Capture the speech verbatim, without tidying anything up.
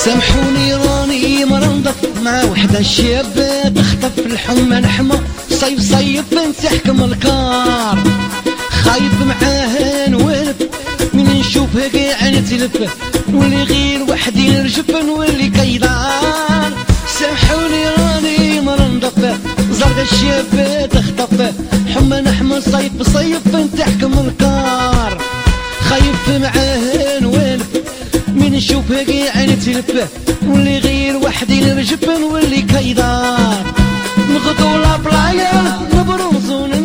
سامحوني راني مرنضف مع وحدة الشاب تخطف الحمى نحمى صيف صيف نتحكم الكار خايف معاه نولف من نشوفها قاع نتلف نولي غير وحدي نرجف نولي كيدار سامحوني راني مرنضف زرق الشاب تخطف حمى نحمى صيف صيف نتحكم الكار خايف معاه نولف من نشوفها قاع نتلف نولي غير وحدي نرجف نولي كيدار نغدو لابلايا نبرزو